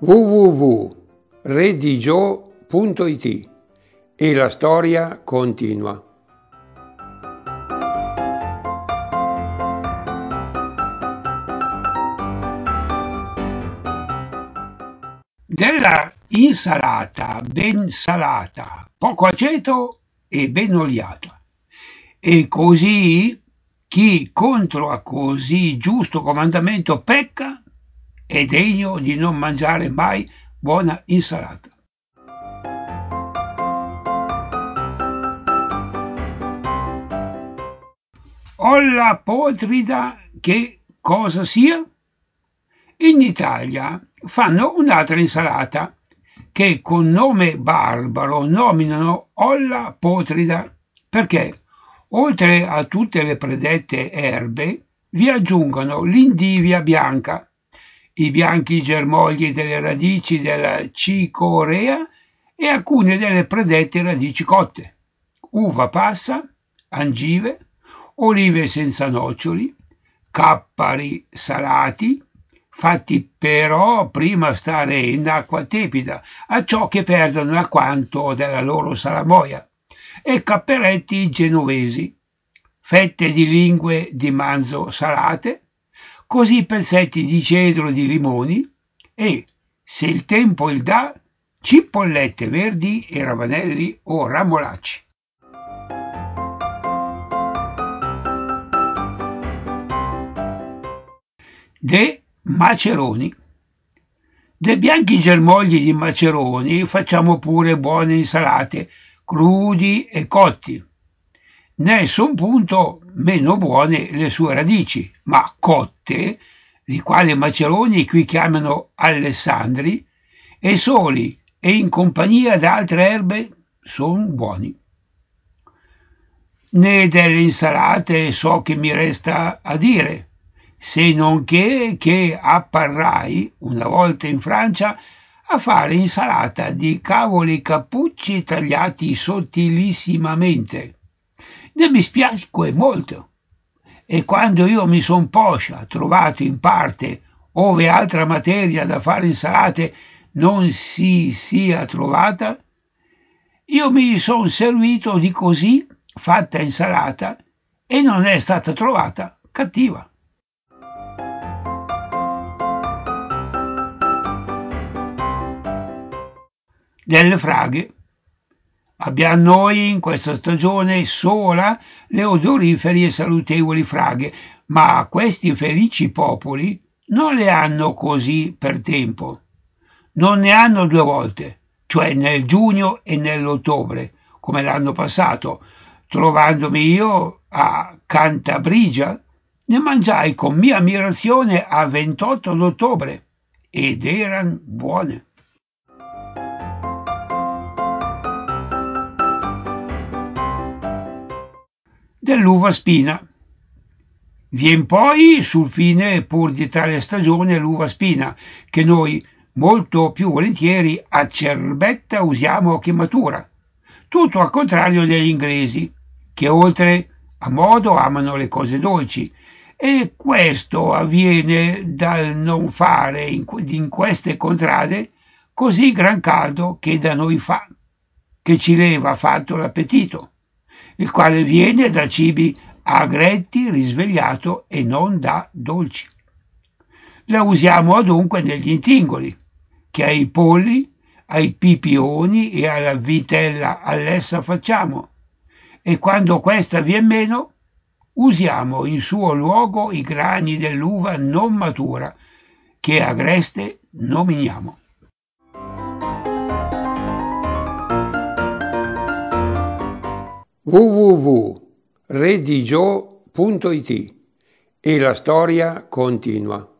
www.redigio.it e la storia continua. Della insalata ben salata, poco aceto e ben oliata. E così chi contro a così giusto comandamento pecca è degno di non mangiare mai buona insalata. Olla potrida che cosa sia? In Italia fanno un'altra insalata che con nome barbaro nominano olla potrida perché oltre a tutte le predette erbe vi aggiungono l'indivia bianca, i bianchi germogli delle radici della cicorea e alcune delle predette radici cotte, uva passa, angive, olive senza noccioli, cappari salati, fatti però prima stare in acqua tepida, a ciò che perdono alquanto della loro salamoia, e capperetti genovesi, fette di lingue di manzo salate, così pezzetti di cedro di limoni e, se il tempo il dà, cipollette verdi e ravanelli o ramolacci. De maceroni. Dei bianchi germogli di maceroni facciamo pure buone insalate, crudi e cotti. Ne son punto meno buone le sue radici, ma cotte, li quali maceroni qui chiamano alessandri, e soli e in compagnia d'altre erbe son buoni. Né delle insalate so che mi resta a dire, se non che apparrai una volta in Francia a fare insalata di cavoli cappucci tagliati sottilissimamente. Ne mi spiacque molto, e quando io mi son poscia trovato in parte ove altra materia da fare insalate non si sia trovata, io mi son servito di così fatta insalata e non è stata trovata cattiva. Delle fraghe. Abbiamo noi in questa stagione sola le odorifere e salutevoli fraghe, ma questi felici popoli non le hanno così per tempo. Non ne hanno due volte, cioè nel giugno e nell'ottobre, come l'anno passato, trovandomi io a Cantabrigia, ne mangiai con mia ammirazione a 28 d'ottobre ed eran buone. Dell'uva spina. Vien poi sul fine pur di tale stagione l'uva spina, che noi molto più volentieri a cerbetta usiamo che matura, tutto al contrario degli inglesi, che oltre a modo amano le cose dolci, e questo avviene dal non fare in queste contrade così gran caldo che da noi fa, che ci leva fatto l'appetito, il quale viene da cibi agretti, risvegliato e non da dolci. La usiamo adunque negli intingoli, che ai polli, ai pipioni e alla vitella all'essa facciamo, e quando questa vien meno, usiamo in suo luogo i grani dell'uva non matura, che agreste nominiamo. www.redigio.it e la storia continua.